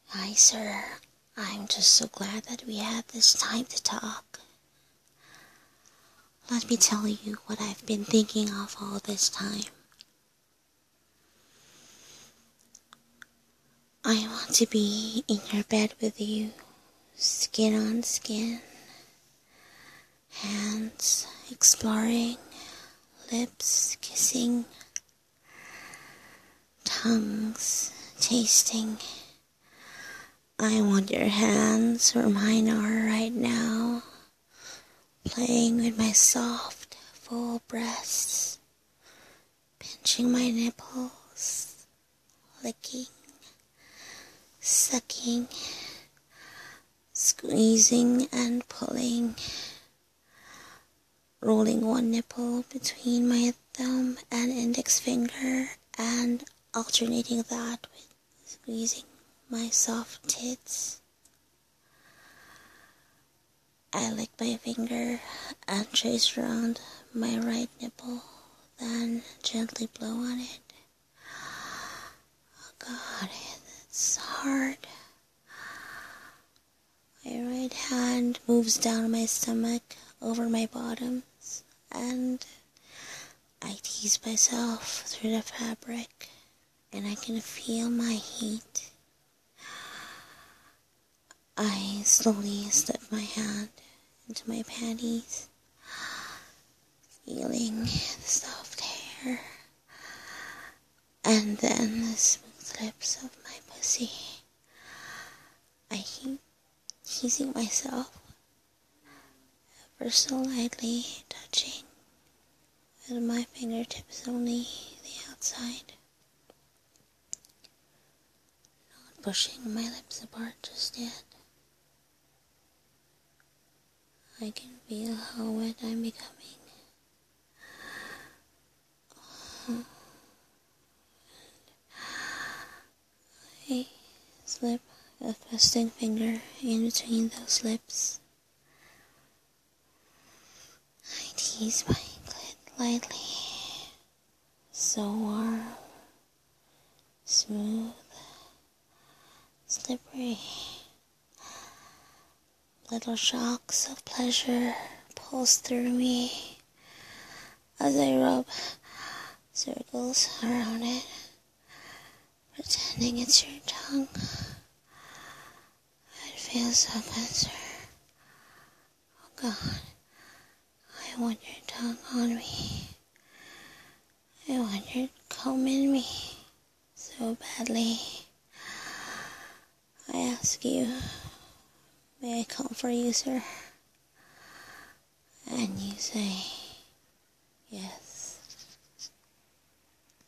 Hi, sir. I'm just so glad that we had this time to talk. Let me tell you what I've been thinking of all this time. I want to be in your bed with you, skin on skin, hands exploring, lips kissing, tongues tasting. I want your hands where mine are right now, playing with my soft, full breasts, pinching my nipples, licking, sucking, squeezing and pulling, rolling one nipple between my thumb and index finger and alternating that with squeezing my soft tits. I lick my finger and trace around my right nipple, then gently blow on it. Oh God, it's hard. My right hand moves down my stomach over my bottoms, and I tease myself through the fabric, and I can feel my heat. I slowly slip my hand into my panties, feeling the soft hair, and then the smooth lips of my pussy. I keep teasing myself, ever so lightly touching with my fingertips only the outside, not pushing my lips apart just yet. I can feel how wet I'm becoming. I slip a thrusting finger in between those lips. I tease my clit lightly. So warm, smooth, slippery. Little shocks of pleasure pulse through me as I rub circles around it, pretending it's your tongue. It feels so good, sir. Oh God, I want your tongue on me. I want your comb in me so badly. I ask you, may I come for you, sir? And you say,